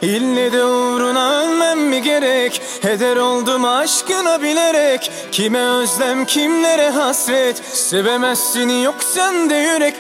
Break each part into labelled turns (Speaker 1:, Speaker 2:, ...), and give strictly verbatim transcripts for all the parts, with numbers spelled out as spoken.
Speaker 1: İlle de uğruna ölmem mi gerek? Heder oldum aşkına bilerek. Kime özlem kimlere hasret, sevemezsin yok sende yürek.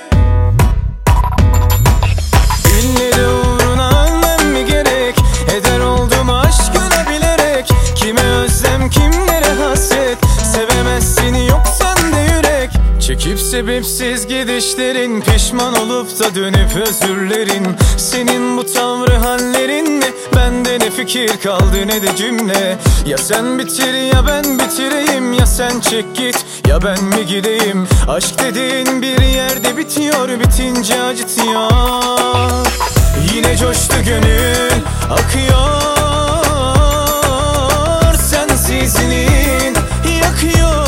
Speaker 1: İlle de uğruna ölmem mi gerek? Heder oldum aşkına bilerek. Kime özlem kimlere hasret, sevemezsin yok sende yürek. Çekip sebepsiz gidişlerin, pişman olup da dönüp özürlerin. Senin bu tavrı hallerinle bende ne fikir kaldı ne de cümle. Ya sen bitir ya ben bitireyim, ya sen çek git ya ben mi gideyim. Aşk dediğin bir yerde bitiyor, bitince acıtıyor. Yine coştu gönül akıyor, sensizliğin yakıyor.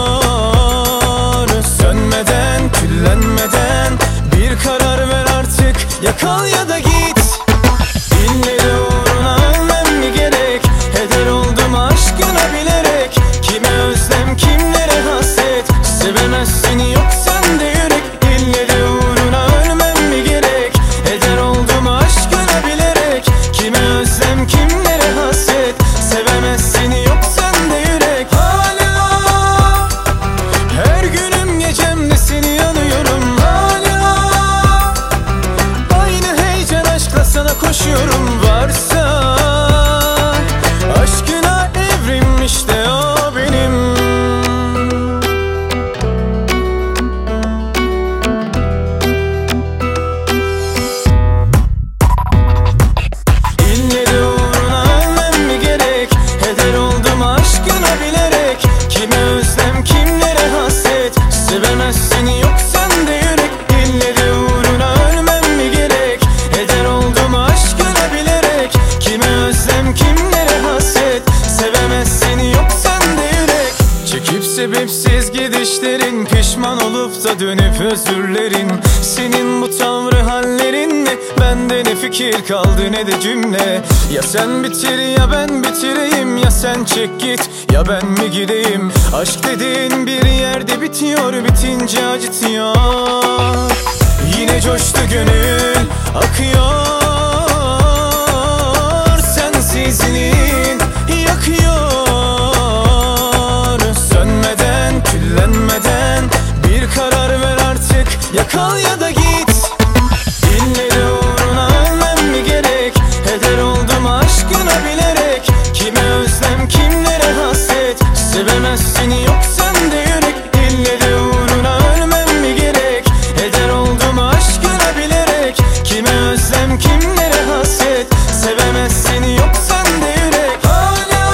Speaker 1: Sönmeden, küllenmeden bir karar ver artık, ya kal ya da git. İlle de uğruna ölmem mi gerek? Heder oldum aşkına bilerek. Kime özlem kimlere hasret, sevemezsin yok sende yürek. İlle de uğruna ölmem mi gerek? Heder oldum aşkına bilerek. Kime özlem kimlere hasret, sevemezsin yok sende yürek. Hala her günüm gecemde seni yanıyorum. Hala aynı heyecan aşkla sana koşuyorum. Varsa aşkına evrim, işte o benim. İlle de uğruna ölmem mi gerek? Heder oldum aşkına bilerek. Kime özlem kimlere hasret, sevemezsin yok sende yürek. İlle de uğruna ölmem mi gerek? Heder oldum aşkına bilerek. Kime özlem kimlere hasret, sevemezsin yok sende yürek. Çekip sebepsiz gidişlerin, pişman olup da dönüp özürlerin. Senin bu tavrı hallerinle bende ne fikir kaldı ne de cümle. Ya sen bitir ya ben bitireyim, ya sen çek git ya ben mi gideyim. Aşk dediğin bir yerde bitiyor, bitince acıtıyor. Yine coştu gönül akıyor, sensizliğin yakıyor. Sönmeden, küllenmeden bir karar ver artık, ya kal ya da git. İlle de uğruna ölmem mi gerek? Heder oldum aşkına bilerek. Kime özlem kimlere hasret, sevemezsin yok sende yürek. İlle de uğruna ölmem mi gerek? Heder oldum aşkına bilerek. Kime özlem kimlere hasret, sevemezsin yok sende yürek. Hala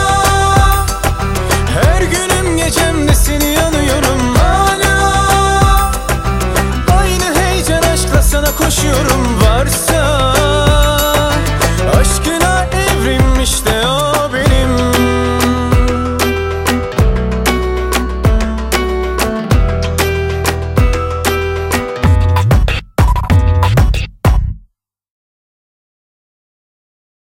Speaker 1: her günüm gecemde seni yanıyorum. Hala aynı heyecan aşkla sana koşuyorum. Varsa